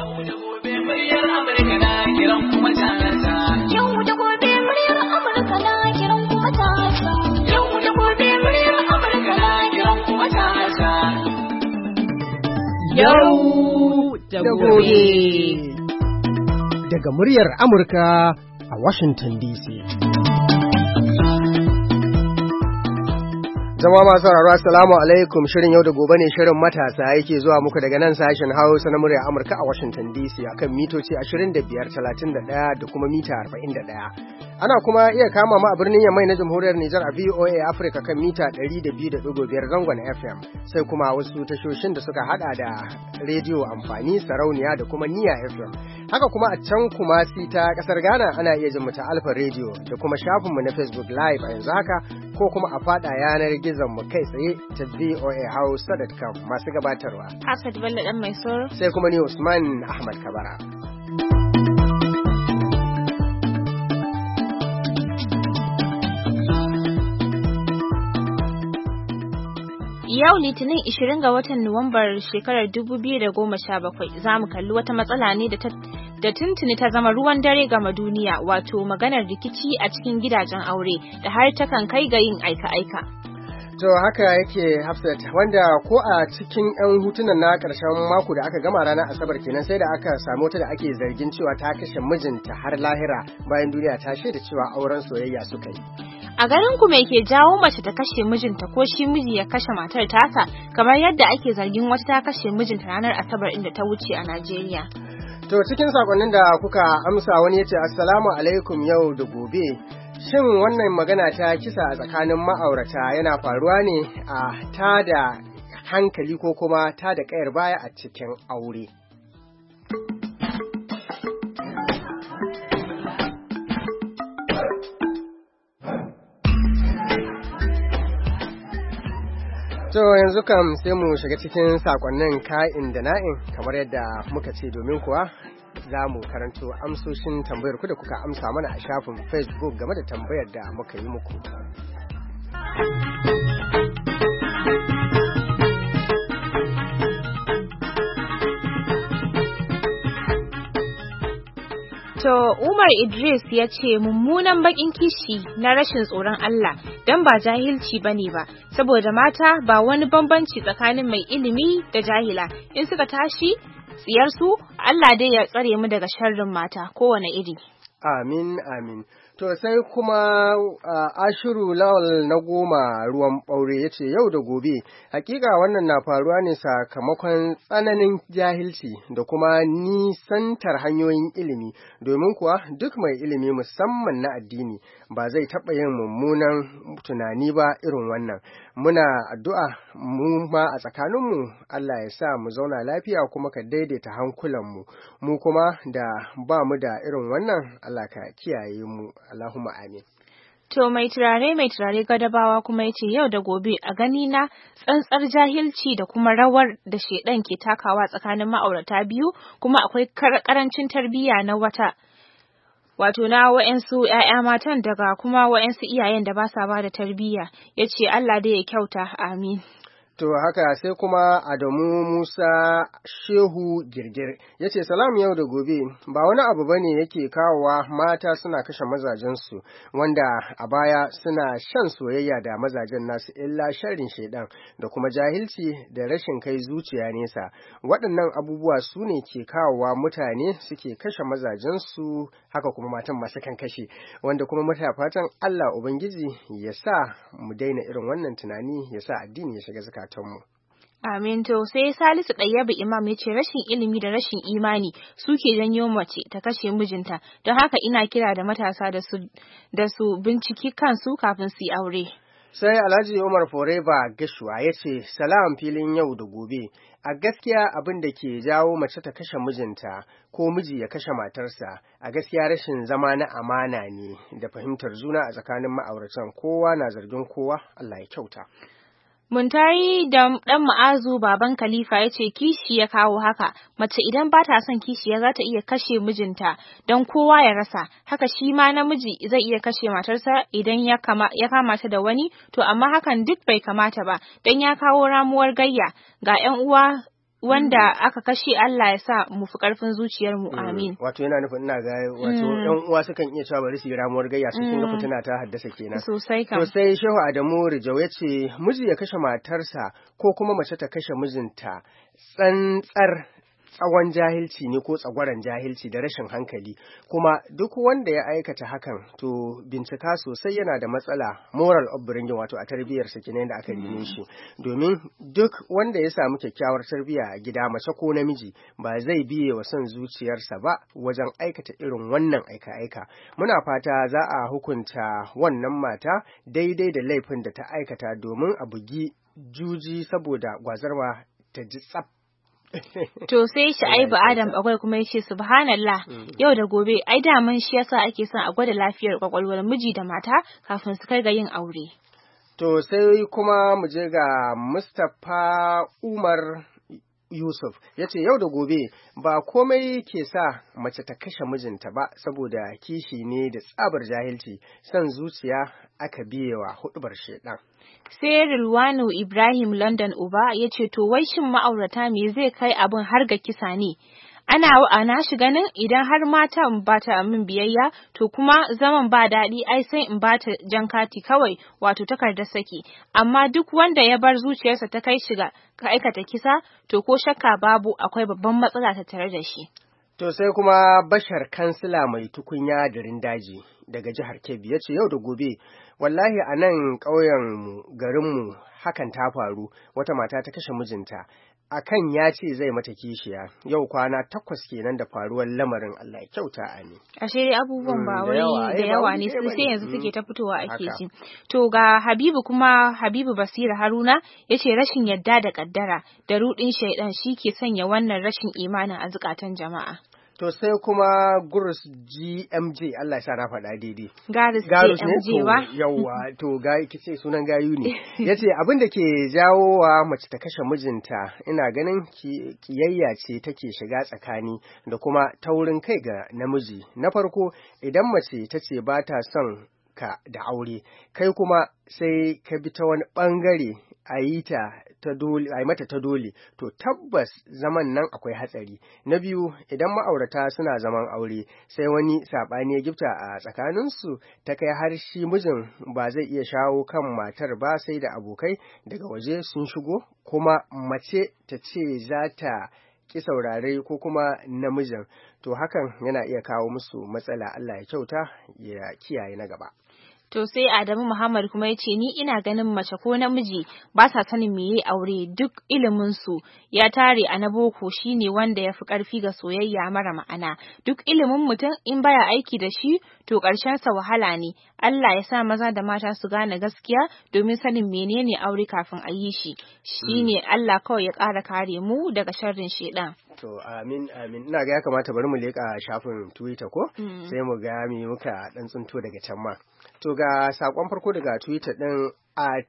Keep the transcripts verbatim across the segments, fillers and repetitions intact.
Yau da gobe muryar Amurka na kiran kuma tasa. Yau da gobe muryar Amurka na kiran kuma tasa. Yau da gobe muryar Amurka na kiran kuma tasa. Yau da gobe. Daga muryar Amurka a Washington D C. Jama'a masu sauraro assalamu alaikum, shirin yau da gobe ne, shirin matasa yake zuwa muku daga nan sashen Hausa na muryar Amurka a Washington D C akan mitoci ashirin da biyar, talatin da ɗaya da kuma mita arba'in da ɗaya. Ana kuma iya kama mu a birnin Yamai na Jamhuriyar Nijar a V O A Africa kan mita ɗari da biyu da ɗigo biyar zangon F M, sai kuma wasu tashoshin da suka hada da rediyo amfani, sarauniya da kuma niya F M. Haka kuma a can kuma si ta kasar Ghana ana iya jin mu ta Alpha Radio da kuma shafinmu na Facebook Live a yanzu haka, ko kuma a fada yanar gizon mu kai tsaye ta V O A Hausa dot com. Masu gabatarwa Hafsat Bello dan mai soro, sai kuma ni Usman Ahmad Kabara. Yau Litinin ishirin ga watan Nuwambar shekarar dubu biyu da goma sha bakwai za mu kalli wata matsala ne da ta da tuntuni ta zama ruwan dare gama duniya, wato maganar rikici a cikin gidajen aure da har takan kai ga yin aika-aika. To haka yake Hafsat, wanda ko a cikin 'yan hutunan na ƙarshen mako da aka gama ranar Asabar kenan sai da aka samu wata da ake zargin cewa ta kashe mijinta har lahira bayan duniya ta shaida cewa auren soyayya suka yi. A garin ku me ke jawo mace ta kashe mijinta ko shi miji ya kashe matar tasa, kamar yadda ake zargin wata ta kashe mijinta ranar Asabar inda ta wuce a Najeriya. To cikin sakonnin da kuka amsa wani yace assalamu alaikum yau da gobe. Shin wannan magana ta kisa a tsakanin ma'aurata yana faruwa ne a tada hankali ko kuma tada kayar baya a cikin aure? To yanzu kam sai mu shiga cikin sakonnin ka'in da na'in kamar yadda muka ce, domin kuwa za mu karanto amsoshin tambayar ku da kuka amsa mana a shafin Facebook game da tambayar da muka yi muku. To Umar Idris ya ce mummunan bakin kishi na rashin tsoron Allah don ba jahilci bane ba, saboda mata ba wani bambanci tsakanin mai ilimi da jahila, in suka tashi tsiyarsu Allah dai ya tsare mu daga sharrin mata kowane iri. Amin amin. To sai kuma uh, Ashiru Lawal na goma ruwan ɓaure ya ce yau da gobe, hakika wannan na faruwa ne sakamakon tsananin jahilci da kuma nisantar hanyoyin ilimi, domin kuwa duk mai ilimi musamman na addini ba zai taɓa yin mummunan tunani ba irin wannan. Muna addu'a mu ma a tsakaninmu Allah ya sa mu zauna lafiya kuma ka daidaita hankulanmu, mu kuma da ba mu da irin wannan Allah ka kiyaye mu, Allahumma amin. To mai turare mai turare gadabawa kuma yace yau da gobe a gani na tsantsar jahilci da kuma rawar da shedan ke takawa tsakanin ma'aurata biyu, kuma akwai karancin tarbiyya na wata wato na wa'ansu ƴaƴa matan daga kuma wa'ansu iyayen da ba sa ba da tarbiyya. Yace Allah dai ya kyauta, amin. To haka sai kuma Adamu Musa Shehu Girgir ya ce salam yau da gobe, ba wani abu bane yake kawowa mata suna kashe mazajensu wanda a baya suna shan soyayya da mazajen nasu, illa sharrin shaidan da kuma jahilci da rashin kai zuciya nesa. Waɗannan abubuwa su ne ke kawowa mutane suke kashe mazajensu, haka kuma matan masu kan kashe, wanda kuma mata fatan Allah Ubangiji ya sa mu daina irin wannan tunani, ya sa addini ya shiga zakka. Amin. To sai Salisu Ɗayyabu Imam ya ce rashin ilimi da rashin imani suke janyo mace ta kashe mijinta, don haka ina kira da matasa da su da su binciki kansu kafin su yi aure. Sai Alhaji Umar Foreba Gashuwa ya ce salam filin yau da gobe, a gaskiya abin da ke jawo mace ta kashe mijinta ko miji ya kashe matarsa a gaskiya rashin zama na amana ne da fahimtar juna a tsakanin ma'auratan, kowa na zargin kowa, Allah ya kyauta. Muntari da ɗan Ma'azu baban Khalifa ya ce kishi ya kawo haka, mace idan ba ta son kishiya za ta iya kashe mijinta don kowa ya rasa, haka shi ma namiji zai iya kashe matarsa idan ya kama ya kama ta da wani, to amma hakan duk bai kamata ba don ya kawo ramuwar gayya ga ƴan uwa wanda aka kashe Allah ya sa mu fi karfin zuciyar mu amin. Wato yana nufin ina ga wato ɗan uwa sukan iya cewa bari su yi ramuwar gayya su kin ga fitina ta haddasa kenan. Sosai kam. To sai Shehu Adamu Rijau ya ce miji ya kashe matarsa ko kuma mace ta kashe mijinta tsantsar tsawon jahilci ne ko tsagwaron jahilci da rashin hankali, kuma duk wanda ya aikata hakan to bincika sosai yana da matsala moral upbringing, wato a tarbiyyar sa kenan da aka rene shi, domin duk wanda ya samu kyakkyawar tarbiyya a gida mace ko namiji ba zai biye wa son zuciyarsa ba wajen aikata irin wannan aika-aika. Muna fata za a hukunta wannan mata daidai da laifin da ta aikata domin a bugi juji saboda gwazarwa ta ji tsaf. To sai Sha'ibu Adam akwai kuma yace subhanallah yau da gobe ai daman shi yasa ake son a gwada lafiyar kwakwalwar miji da mata kafin su kai ga yin aure. To sai kuma mu je ga Mustapha Umar Yusuf ya ce yau da gobe ba komai ke sa mace ta kashe mijinta ba saboda kishi ne da tsabar jahilci, son zuciya aka biyewa hudubar shedan. Sai Rilwanu Ibrahim London Uba ya ce to wai shin ma'aurata me zai kai abin har ga kisa ne? Ana ana shi ganin idan har mata in ba ta min biyayya to kuma zaman ba daɗi ai sai in ba ta jan kati kawai wato takardar saki, amma duk wanda ya bar zuciyarsa ta kai shiga ka aikata kisa to ko shakka babu akwai babban matsala ta tare da shi. To sai kuma Bashar kansila mai tukunya garin daji daga jihar Kebbi ya ce yau da gobe wallahi a nan ƙauyen garinmu hakan ta faru, wata mata ta kashe mijinta akan ya ce zai mata kishiya, yau kwana takwas kenan da faruwar lamarin, Allah ya kyauta a ne. Ashe dai abubuwan ba wai da yawa ne sai yanzu suke ta fitowa ake ji. To ga Habibu kuma Habibu Basira Haruna yace rashin yadda da kaddara da rudin shaidan shi ke sanya wannan rashin imanin a zukatan jama'a. To sai kuma Gurus G M J, Allah ya sa na faɗa daidai. Garus G M J wa? Yawwa, to ga kice sunan gayu ne. Yace abin da ke jawo wa mace ta kashe mijinta, ina ganin kiyayya ce take shiga tsakani da kuma taurin kai ga namiji. Na farko, idan mace ta ce ba ta son ka da aure, kai kuma sai ka bi ta wani bangare a yi ta ta dole, a yi mata ta dole, to tabbas zaman nan akwai hatsari. Na biyu, idan ma'aurata suna zaman aure sai wani saɓani ya gifta a tsakaninsu ta kai har shi mijin ba zai iya shawo kan matar ba sai da abokai daga waje sun shigo, kuma mace ta ce za ta ki saurare ko kuma namijin, to hakan yana iya kawo musu matsala. Allah ya kyauta ya kiyaye na gaba. To sai Adamu Muhammad kuma ya ce ni ina ganin mace ko namiji ba sa sanin meye aure, duk ilimin su ya tare a na boko shine wanda ya fi ƙarfi ga soyayya mara ma'ana. Duk ilimin mutum in baya aiki da shi to ƙarshen sa wahala ne. Allah ya sa maza da mata su gane gaskiya domin sanin menene aure kafin a yi shi. Shine Allah kawai ya ƙara kare mu daga sharrin shedan. To amin amin, ina ga ya kamata bari mu leƙa shafin Twitter ko sai mu ga me muka dan tsunto daga can ma. To ga sakon farko daga Twitter din at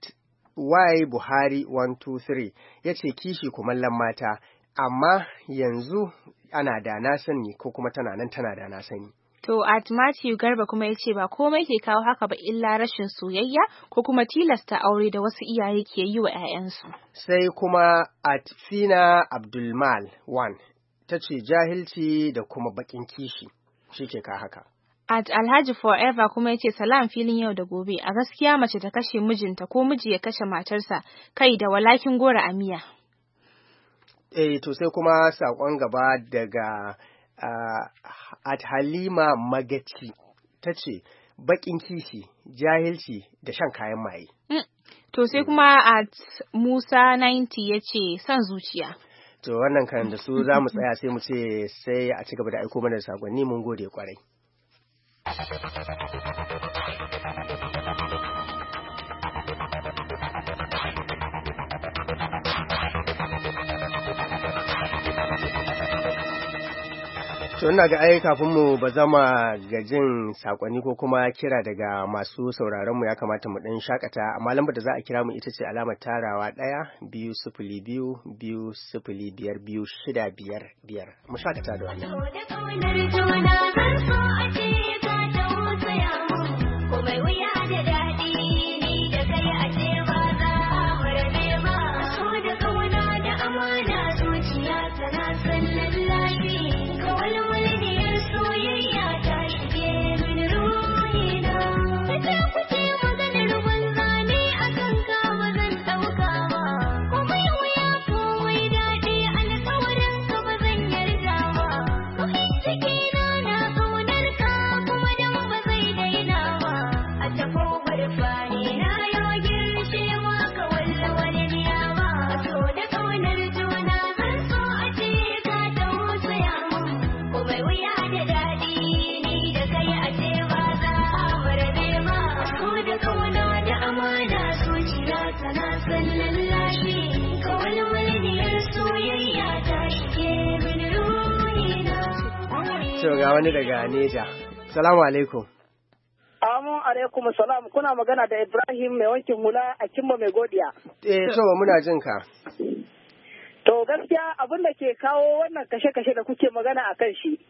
Y Buhari one two three yace kishi kumallon mata, amma yanzu ana da na sani ko kuma tana nan tana da na sani. To at Matthew Garba kuma ya ce ba komai ke kawo haka ba illa rashin soyayya ko kuma tilasta aure da wasu iyaye ke yi wa 'ya'yansu. Sai kuma at Fina Abdulmal one ta ce jahilci da kuma bakin kishi shi ke ka haka. At Alhaji Forever kuma ya ce salam filin yau da gobe, a gaskiya mace ta kashe mijinta ko miji ya kashe matarsa kai da walakin gora a miya. Eh to sai kuma saƙon gaba daga Uh, at Halima Magaci ta ce bakin kishi, jahilci da shan kayan maye. Mm. To sai kuma at Musa ninety ya ce son zuciya. To wannan kan da su za mu tsaya sai mu ce sai a ci gaba da aiko mana da sakonni, mun gode kwarai. To ina ga ai kafin mu ba zama ga jin sakonni ko kuma kira daga masu sauraron mu ya kamata mu dan shakata, amma lambar da za a kira mu ita ce alamar tarawa ɗaya biyu sifili biyu biyu sifili biyar biyu shida biyar biyar. Mu shakata da wannan. Zuciya To ga wani daga Neja. Salamu alaikum. Amin alaikum salam, kuna magana da Ibrahim mai wankin hula a Kimba mai godiya. Eh to muna jin ka. To gaskiya abin da ke kawo wannan kashe-kashe da kuke magana a kan shi.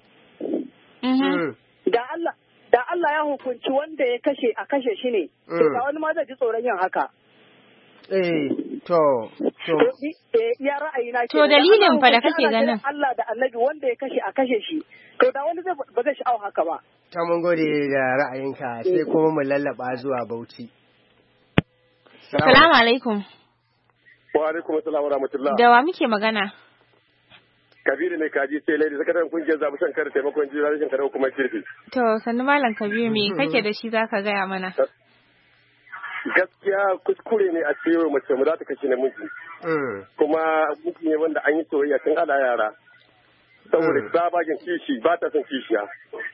Da Allah da Allah ya hukunci wanda ya kashe a kashe shi ne. To ga wani ma zai ji tsoron yin haka. Eh to to ya ra'ayi na to dalilin fa da kake ganin Allah da Annabi wanda ya kashe a kashe shi. To da wani zai ba zai sha'awa haka ba. Ta mun gode da ra'ayinka sai kuma mu lallaba zuwa Bauchi. Assalamu alaikum. Wa alaikum assalam wa rahmatullah. Da wa muke magana? Kabiru ne kaji sai lady sakataren kungiyar zabu san kare taimakon jira rashin kare kuma kirki. To sannu malam Kabiru me kake da shi zaka gaya mana? Gaskiya kuskure ne a cewa mace mu za ta kashe namiji. Kuma miji ne wanda an yi soyayya tun ana yara. Saboda sabagin kishi ba ta son kishiya.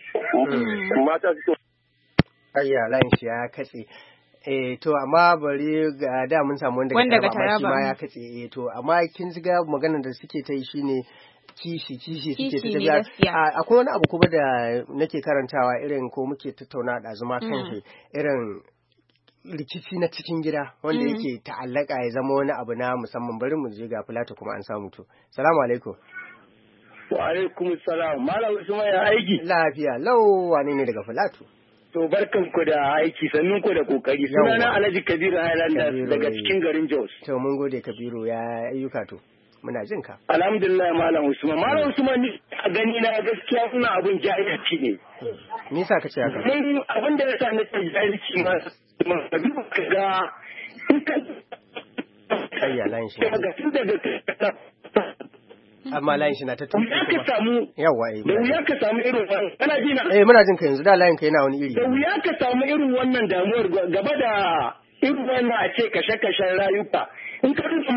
Mata su ayya layin shi ya katse. Eh to amma bari ga da mun samu wanda wanda ga Taraba ma ya katse eh to amma kin ga maganar da suke ta yi shine kishi kishi suke ta tafiya. Akwai wani abu kuma da nake karantawa irin ko muke tattauna da azuma kan shi irin rikici na cikin gida wanda yake ta'allaka ya zama wani abu na musamman. Bari mu je ga Fulata kuma an samu to. Assalamu alaikum. Wa alaikum salam. Malam Usman ya aiki. Lafiya lau, wane ne daga Fulatu? To barkan ku da aiki, sannun ku da kokari. Sunana Alhaji Kabiru Highlanders daga cikin garin Jos. To mun gode Kabiru, ya ayyuka to. Muna jin ka. Alhamdulillah Malam Usman. Malam Usman ni a gani na gaskiya suna abun jahilci ne. Me yasa kace haka? Mun abin da yasa na ce jahilci ma ma ka ga in ka ayya layin shi. Ga tun daga amma layin shi na ta tafi kuma ka samu yawa eh da wuya ka samu irin wannan kana ji na eh muna jin ka yanzu da layin ka yana wani iri da wuya ka samu irin wannan damuwar gaba da irin wannan a ce kashe-kashen rayuka in ka duba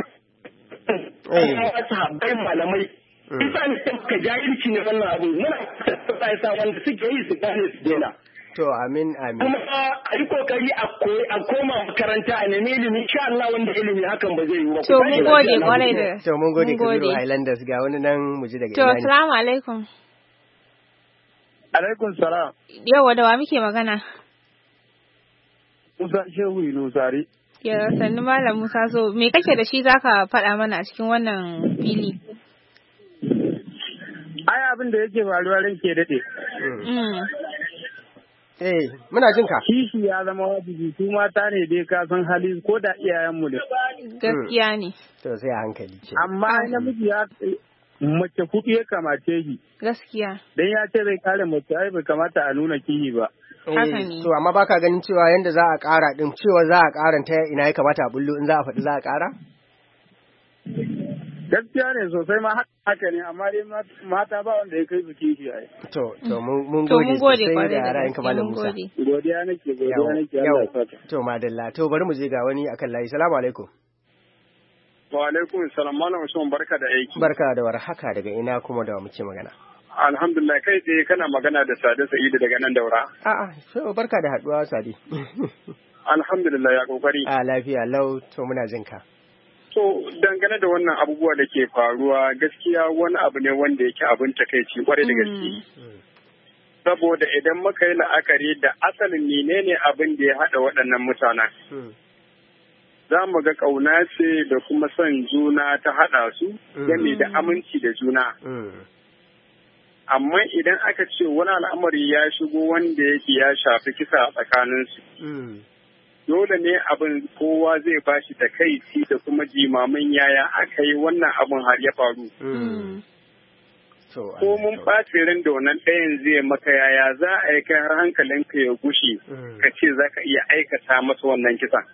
eh wasu habbai malamai isa ne ka jahilci ne wannan abu muna ta sa wanda suke yi su gane su dena to amin amin kuma a yi kokari a koma makaranta a nemi ilimi insha Allah wanda ilimi hakan ba zai yi ba to mun gode kwarai da to mun gode Kabiru Highlanders ga wani nan mu ji daga to assalamu alaikum. Alaikum salam. Yawa da wa muke magana? Musa Shehu Nusari. Ya sannu Malam Musa, so me kake da shi zaka faɗa mana a cikin wannan fili? Ai abin da yake faruwa ranke dade. Eh, muna jin ka. Kishi ya zama wajibi, su mata ne dai ka san hali ko da iyayenmu ne. Gaskiya ne. To sai a hankali ce. Amma namiji ya mace kuɗi ya kamace shi. Gaskiya. Dan ya ce zai kare mace ai bai kamata a nuna kihi ba. Haka ne. To amma baka ganin cewa yanda za a ƙara din cewa za a ƙara ta ina ya kamata a bullo in za a faɗi za a ƙara? Gaskiya ne sosai ma haka ne amma dai mata ba wanda ya kai su kishi ai. To to mun gode sosai da ra'ayinka Malam Musa. Godiya nake godiya nake Allah ya saka. To madalla to bari mu je ga wani akan layi. Assalamu alaikum. Wa alaikum salam Malam Usman barka da aiki. Barka da warhaka daga ina kuma da muke magana. Alhamdulillah kai tsaye kana magana da Sade Sa'idu daga nan Daura. A'a so barka da haduwa Sade. Alhamdulillah ya kokari. A lafiya lau to muna jin ka. So dangane da wannan abubuwa da ke faruwa gaskiya wani abu ne wanda yake abin takaici kwarai da gaske. Saboda idan muka yi la'akari da asalin menene abin da ya haɗa waɗannan mutanen. Za mu ga ƙauna ce da kuma son juna ta haɗa su game da aminci da juna. Amma idan aka ce wani al'amari ya shigo wanda yake ya shafi kisa a tsakaninsu. Dole ne abin kowa zai bashi da takaici da kuma jimamin yaya aka yi wannan abin har ya faru. Ko mun ɓaci ran da wannan ɗayan zai maka yaya za a yi kai har hankalinka ya gushe ka ce za ka iya aikata masa wannan kisan.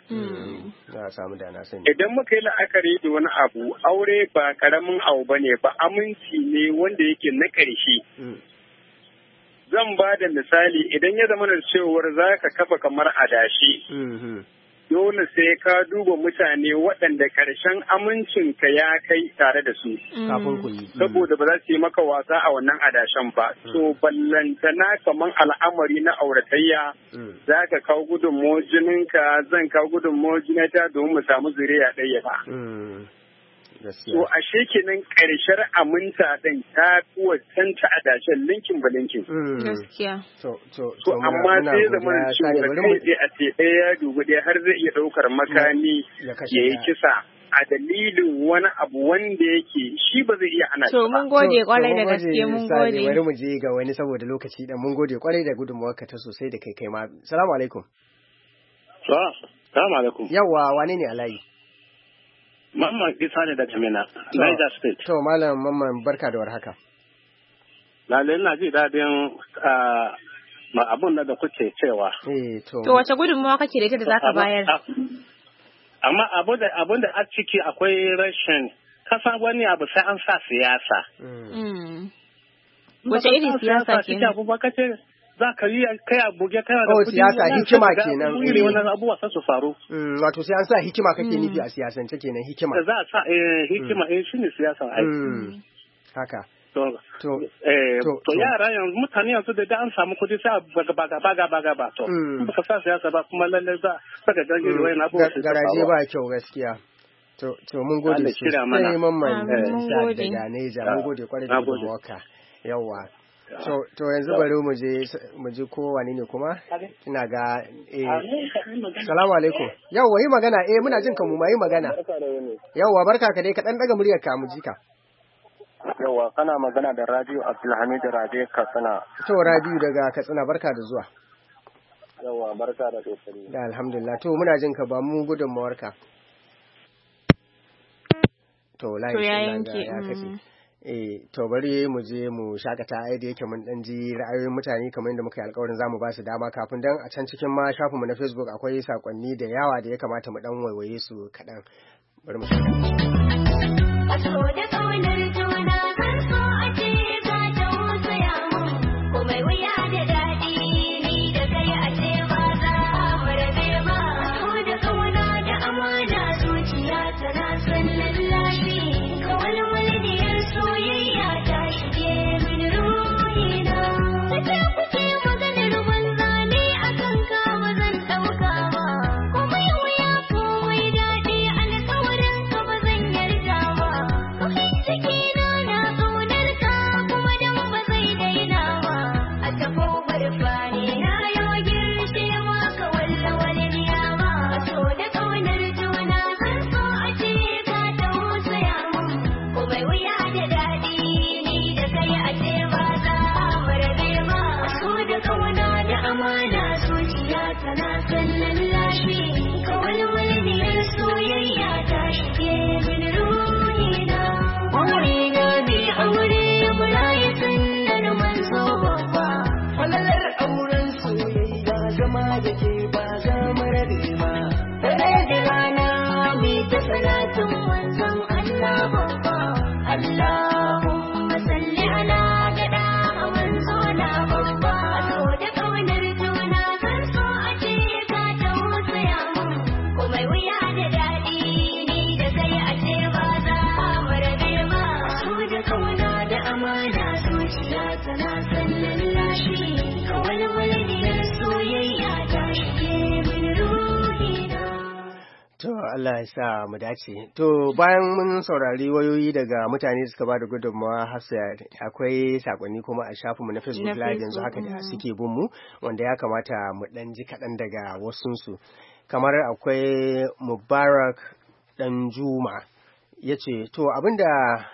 Idan muka yi la'akari da wani abu aure ba ƙaramin abu ba ne ba aminci ne wanda yake na ƙarshe. Zan ba da misali idan ya zama da cewar za ka kafa kamar adashi. Dole sai ka duba mutane waɗanda ƙarshen amincinka ya kai tare da su. Saboda ba za su yi maka wasa a wannan adashen ba. So ballantana kamar al'amari na auratayya za ka kawo gudunmawar jininka zan kawo gudunmawar jinata domin mu samu zuriya ɗaya ba. So ashe kenan ƙarshen aminta ɗin ta kuwa can ta adashen linkin ba linkin. Gaskiya. To amma sai zama cewa kai dai a ce ɗaya ya dubi ɗaya har zai iya ɗaukar makami ya yi kisa a dalilin wani abu wanda yake shi ba zai iya hana shi ba. To mun gode kwarai da gaske mun gode. Bari mu je ga wani saboda lokaci dan mun gode kwarai da gudunmuwarka ta sosai da kai kai ma. Assalamu alaikum. Assalamu alaikum. Yawwa wane ne alayi? Mamman Isa ne daga Mina, Niger State. To, Malam Mamman barka da warhaka. Lalle ina ji daɗin abun da kuke cewa. To, wace gudunmawa kake da ita da za ka bayar? Amma abun da a ciki akwai rashin, kasa wani abu sai an sa siyasa. Wace irin siyasa ke? Za ka yi kai a buge kai da kudi. Oh, siyasa hikima kenan. Wuri wannan abubuwa sai su faru. Wato sai an sa hikima kake nufi a siyasance kenan hikima. Za a sa hikima eh shine siyasa ai. Haka. To to eh to yara yanzu mutane yanzu da an samu kudi sai baga baga baga baga ba to. Ba ka sa siyasa ba kuma lalle za saka dangi da wayan abubuwa. Garaje ba kyau gaskiya. To to mun gode sosai mamman daga Neja mun gode kwarai da gudunmuwarka. Yawwa. To, to yanzu bari mu je mu je ko wani ne kuma? Ina ga eh Assalamu alaikum. Yawwa yi magana eh muna jin ka mu mai magana. Yawwa barka ka dai ka dan daga muryar ka mu ji ka. Yawwa kana magana da Rabiu Abdulhamid Rabe Katsina. To Rabiu daga Katsina barka da zuwa. Yawwa barka da kokari. Da alhamdulillah to muna jin ka ba mu gudunmawar ka. To lai ya kace. Eh to bari mu je mu shakata ai da yake mun dan ji ra'ayoyin mutane kamar yadda muka yi alƙawarin zamu ba su dama kafin dan a can cikin ma shafinmu na Facebook akwai sakonni da yawa da ya kamata mu dan waiwaye su kaɗan. Bari mu Allah ya sa mu dace. To bayan mun saurari wayoyi daga mutane da suka ba da gudunmawa Hafsa akwai sakonni kuma a shafinmu na Facebook Live yanzu haka da suke bin mu wanda ya kamata mu dan ji kaɗan daga wasunsu. Kamar akwai Mubarak Danjuma ya ce to abinda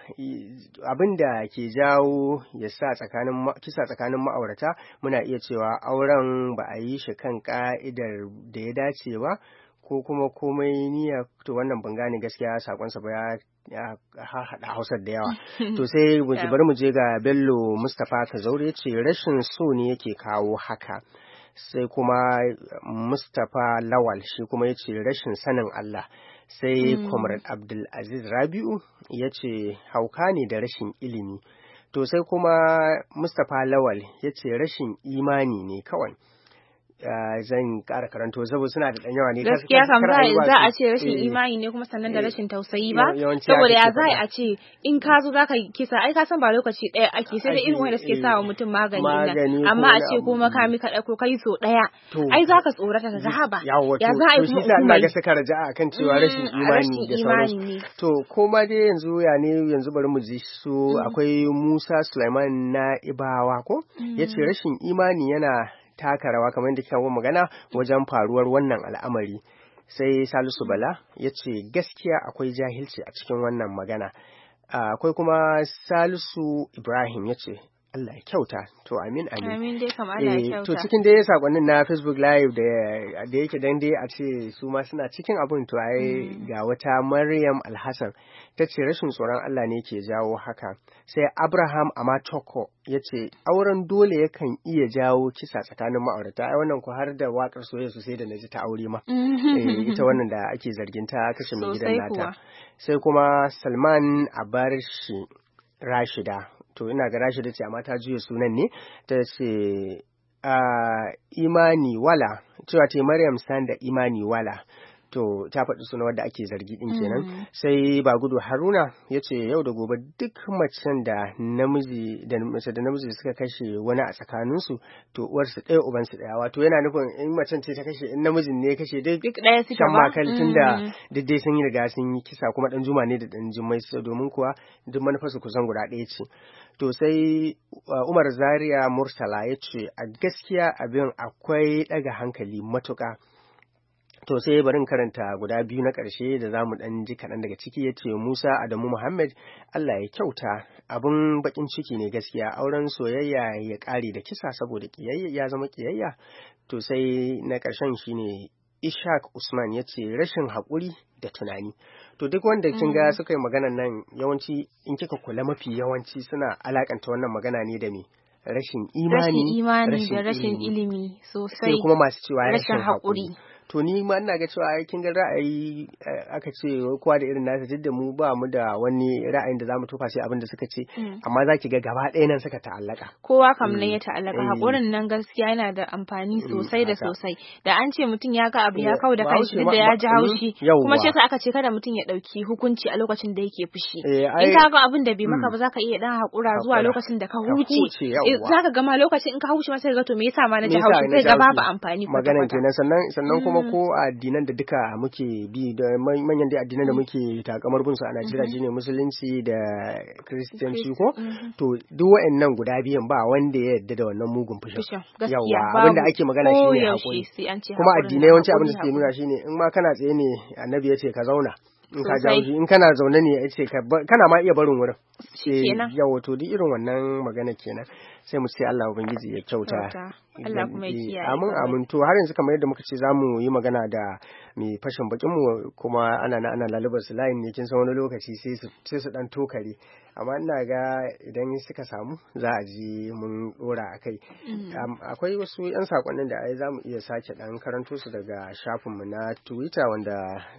abinda ke jawo ya sa tsakanin kisa tsakanin ma'aurata muna iya cewa auren ba a yi shi kan ka'idar da ya dace ba ko kuma komai niyya to wannan ban gane gaskiya sakonsa ba ya haɗa hausar da yawa to sai bari mu je ga Bello Mustapha Kazaure ce rashin so ne yake kawo haka sai kuma Mustapha Lawal shi kuma yace rashin sanin Allah sai mm. Comrade Abdul Aziz Rabi'u yace hauka ne da rashin ilimi to sai kuma Mustapha Lawal yace rashin imani ne kawai zan ƙara karanto saboda suna da ɗan yawa ne. Gaskiya kam za a ce rashin imani ne kuma sannan da rashin tausayi ba. Saboda ya za a ce in ka zo zaka kisa ai ka san ba lokaci ɗaya ake sai da irin wanda suke sa wa mutum magani nan. Amma a ce ko makami ka ɗauko kai so ɗaya. Ai zaka tsorata ka ga haba. Ya za a yi kuma ina ga saka raja'a kan cewa rashin imani da sauransu. To ko ma dai yanzu ya ne yanzu bari mu ji su akwai Musa Sulaiman na Ibawa ko yace rashin imani yana taka rawa kamar yadda kika magana wajen faruwar wannan al'amari. Sai Salisu Bala yace gaskiya akwai jahilci a cikin wannan magana. Akwai kuma Salisu Ibrahim yace Allah ya kyauta. To amin amin. Amin dai kamar Allah ya kyauta. To cikin dai sakonnin na Facebook Live da da yake dan dai a ce su ma suna cikin abun to ai ga wata Maryam Alhassan ta ce rashin tsoron Allah ne ke jawo haka. Sai Abraham Amatoko ya ce auren dole yakan iya jawo kisa tsakanin ma'aurata. Ai wannan ku har da wakar soyayya sosai da naji ta aure ma. Eh ita wannan da ake zargin ta kashe mai gidan nata. Sai kuma Salman Abarshi Rashida. To ina ga Rashida ce amma ta juya sunan ne ta ce imani wala cewa ce Maryam Sanda imani wala to ta faɗi suna wadda ake zargi din kenan. Sai Bagudu Haruna ya ce yau da gobe duk macen da namiji da mace da namiji suka kashe wani a tsakaninsu to uwarsu ɗaya ubansu ɗaya wato yana nufin in macen ce ta kashe in namijin ne ya kashe duk ɗaya suke ba makal tunda duk dai sun yi riga sun yi kisa kuma ɗan juma ne da ɗan jummai domin kuwa duk manufarsu kusan guda ɗaya ce. To sai uh, Umar Zaria Murtala ya ce a gaskiya abin akwai ɗaga hankali matuƙa. To sai barin karanta guda biyu na ƙarshe da za mu ɗan ji kaɗan daga ciki ya ce Musa Adamu Muhammad Allah ya kyauta abin baƙin ciki ne gaskiya auren soyayya ya ƙare da kisa saboda ƙiyayya ya zama ƙiyayya. To sai na ƙarshen shine Ishaq Usman ya ce rashin haƙuri da tunani. To duk wanda kin ga suka yi magana nan yawanci in kika kula mafi yawanci suna alakanta wannan magana ne da me rashin imani, rashin imani da rashin ilimi sosai. Sai kuma masu cewa rashin haƙuri. To ni ma ina ga cewa kin ga ra'ayi aka ce kowa da irin nasa da mu ba mu da wani ra'ayin da zamu tofa sai abin da suka ce amma zaki ga gaba ɗaya nan suka ta'allaka. Kowa kam ne ya ta'allaka hakurin nan gaskiya yana da amfani sosai da sosai da an ce mutum ya ga abu ya kau da kanshi da ya ji haushi kuma shi aka ce kada mutum ya dauki hukunci a lokacin da yake fushi. In ka ga abin da bai maka ba zaka iya dan hakura zuwa lokacin da ka huce. Zaka ga ma lokacin in ka huce ma sai ga to me yasa ma na ji haushi sai ga babu amfani ko maganar kenan sannan sannan kuma ko addinan da duka muke bi da manyan da addinan da muke takamar bin su a Najeriya shine musulunci da kristanci ko to duk wayannan guda biyan ba wanda ya yarda da wannan mugun fushin yawa abinda ake magana shine hakuri kuma addinai yawanci abin da suke nuna shine in ma kana tsaye ne annabi ya ce ka zauna in ka jawo in kana zaune ne ya ce kana ma iya barin wurin yawa to duk irin wannan magana kenan sai mu ce Allah ubangiji ya kyauta Allah kuma ya kiyaye amin amin to har yanzu kamar yadda muka ce zamu yi magana da mai fashin bakin mu kuma ana na ana lalubar su line ne kin san wani lokaci sai su sai su dan tokare amma ina ga idan suka samu za a ji mun dora akai akwai wasu yan sakonnin da ai zamu iya sake dan karanto su daga shafin mu na Twitter wanda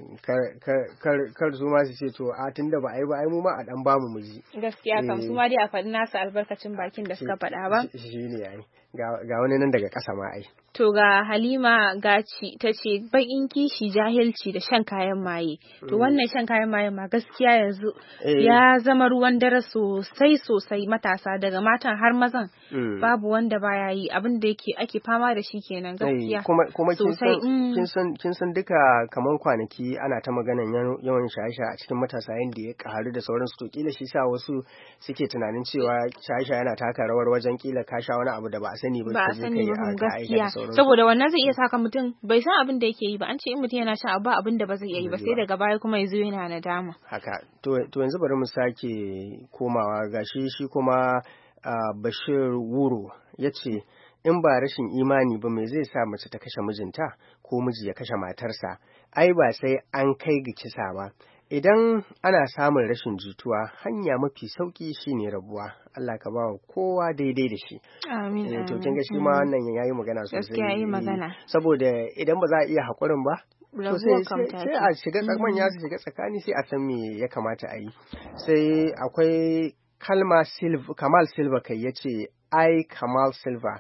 kar kar su ma su ce to a tunda ba ai ba ai mu ma a dan bamu mu ji gaskiya kam su ma dai a faɗi nasu albarkacin bakin da suka faɗa ba shi ne ai ga wani nan daga ƙasa ma ai to ga Halima Gaci ta ce bakin kishi jahilci da shan kayan maye to wannan shan kayan maye ma gaskiya yanzu ya zama ruwan dare sosai sosai matasa daga matan har mazan babu wanda baya yi abin da yake ake fama da shi kenan gaskiya kuma kuma kin san kin san duka kaman kwanaki ana ta maganan yawan shaye-shaye a cikin matasa yanda ya karu da sauransu to kila shi sa wasu suke tunanin cewa shaye-shaye yana taka rawar wajen kila ka sha wani abu da ba a sani ba ba a sani ba gaskiya saboda wannan zai iya saka mutum bai san abin da yake yi ba an ce in mutum yana sha abu abin da ba zai yi ba sai daga baya kuma yazo yana nadama haka to to yanzu bari mu sake komawa gashi shi kuma Bashir Wuro yace in ba rashin imani ba me zai sa mace ta kashe mijinta ko miji ya kashe matarsa ai ba sai an kai ga kisa ba idan ana samun rashin jituwa hanya mafi sauki shine rabuwa Allah ka bawa kowa daidai da shi amin eh to kin ga shi ma wannan yayi magana sosai gaskiya yayi magana saboda idan ba za a iya hakurin ba to sai sai a shiga tsakanin ya shiga tsakani sai a san me ya kamata a yi sai akwai Kalma Silva Kamal Silva kai yace ai Kamal Silva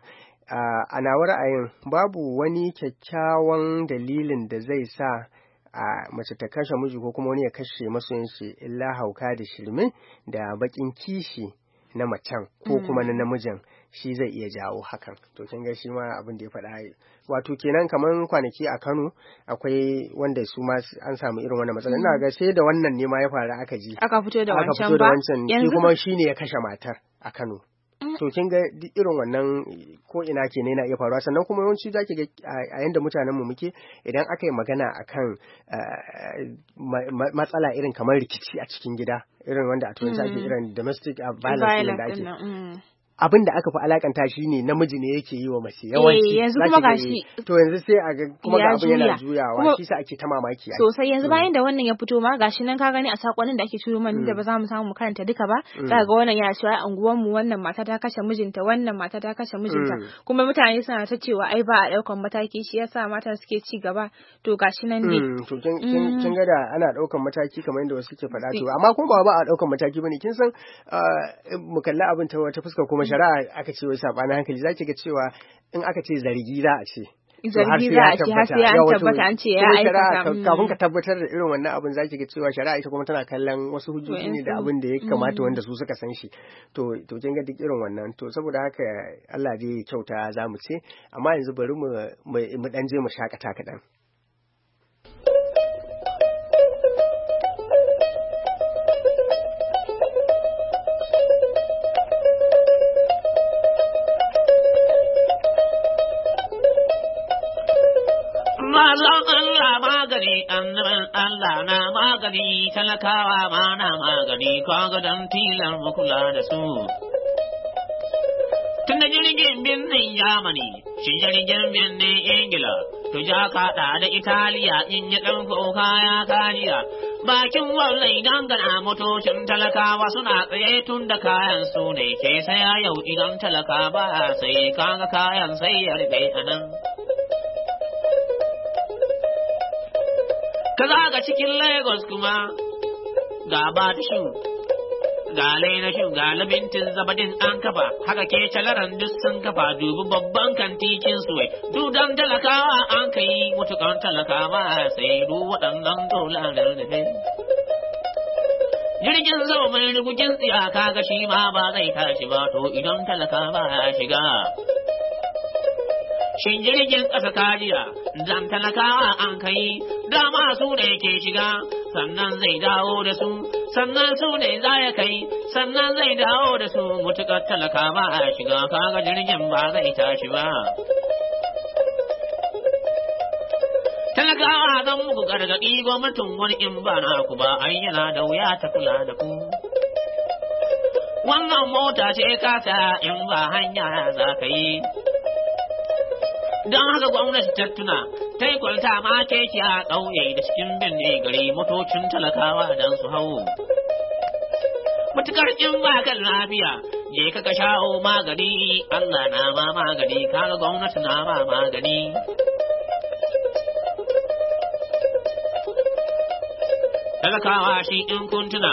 a nawa ra'ayin babu wani kyakkyawan dalilin da zai sa a mace ta kashe miji ko kuma wani ya kashe masoyin shi illa hauka da shirme da bakin kishi na macen ko kuma na namijin shi zai iya jawo hakan. To kin ga shi ma abin da ya faɗa wato kenan kamar kwanaki a Kano akwai wanda su ma an samu irin wannan matsala. Ina ga sai da wannan ne ma ya faru aka ji aka fito da wancan ba, aka fito da wancan shi kuma shine ya kashe matar a Kano. To kin ga irin wannan ko ina ke ne na iya faruwa. Sannan kuma yawanci zaki ga a yanda mutanen mu muke idan aka yi magana akan matsala irin kamar rikici a cikin gida irin wanda a turanci ake irin domestic violence da ake abin da aka fi alakanta shi ne namiji ne yake yi wa mace yawanci. Yanzu kuma gashi. To yanzu sai a ga kuma ga abin yana juyawa shi sa ake ta mamaki. Sosai yanzu bayan da wannan ya fito ma gashi nan ka gani a sakonin da ake turo mana da ba za mu samu karanta duka ba. Za ga wannan yana cewa anguwan mu wannan mata ta kashe mijinta wannan mata ta kashe mijinta kuma mutane suna ta cewa ai ba a daukan mataki shi yasa matan suke ci gaba. To gashi nan ne. To kin kin ga da ana daukan mataki kamar yadda wasu suke faɗa to amma kuma ba ba a daukan mataki bane kin san mu kalli abin ta wata fuska kuma shari'a aka ce wai sabanin hankali zaki ga cewa in aka ce zargi za a ce zargi za a ce har sai an tabbata an ce ya aikata kafin ka tabbatar da irin wannan abin zaki ga cewa shari'a ita kuma tana kallon wasu hujjoji ne da abin da ya kamata wanda su suka san shi to to kin ga duk irin wannan to saboda haka Allah dai kyauta zamu ce amma yanzu bari mu mu dan je mu shakata kaɗan. Annabin Allah na magani, talakawa ma na magani, kaga dan tilar mu kula da su. Tun da jirgin birnin Yamani, shi jirgin birnin Ingila, to ja kaɗa da Italiya in yi ɗan kaya kariya. Bakin wallai dangana motocin talakawa suna tsaye tun da kayan su ne ke saya yau idan talaka ba sai kaga kayan sai ya rufe a nan. Ka zaga cikin Lagos kuma ga Batishu, ga Lainashu, ga Labintin Zabadin an kafa, haka ke calaran duk sun kafa dubi babban kantikin suwai. Dudan talakawa an ka yi mutukan talakawa sai du waɗannan dolarar da jirgin sama mai rigugin tsiyaka ga shi ma ba zai tashi ba to idan talakawa ya shiga. Shin jirgin ƙasa kajiya, zan talakawa an kai, dama su ne ke shiga, sannan zai dawo da su, sannan su ne za ya kai, sannan zai dawo da su mutuƙar talakawa a shiga, kaga jirgin ba zai tashi ba. Talakawa zan muku gargaɗi gwamnatin wani in ba na ku ba, ai yana da wuya ta kula da ku. Wannan mota ce kasa in ba hanya za ka yi. Don haka gwamnati ta tuna ta yi kwalta ma keke a ƙauye da cikin birni gari motocin talakawa don su hau. Matukar in ba kan lafiya je ka ka shawo magani Allah na ma magani kaga gwamnati na ma magani. Talakawa shi in kun tuna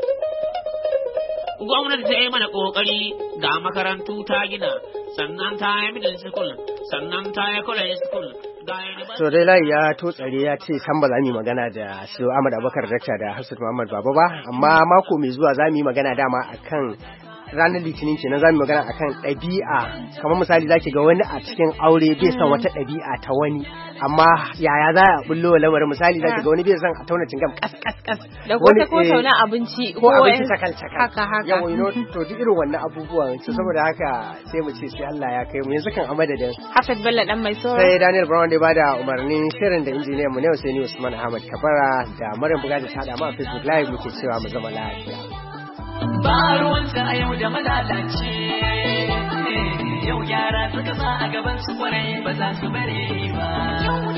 gwamnati ta yi mana ƙoƙari ga makarantu ta gina sannan ta yi middle school sannan ta yi college school. To dai layi ya totsare ya ce san ba za mu yi magana da su Ahmad Abubakar Dakta da Hafsat Muhammad Baba ba amma mako mai zuwa za mu yi magana dama akan ranar litinin kenan za mu yi magana akan ɗabi'a kamar misali zaki ga wani a cikin aure bai san wata ɗabi'a ta wani amma yaya za a bullo lamarin misali zaki ga wani bai san a tauna cingam kas kas kas da ko ta ko tauna abinci ko abinci sakal sakal haka haka yawa you know to duk irin wannan abubuwan to saboda haka sai mu ce sai Allah ya kai mu yanzu kan a madadin Hafsat Bello dan mai soro sai Daniel Brown da bada umarnin shirin da injiniyan mu ne sai ni Usman Ahmad Kabara da Maryam Bugaji ta da mu a Facebook live muke cewa mu zama lafiya. Ba ruwanta a yau da malalace yau yara suka sa a gaban su kwarai ba za su bare ba.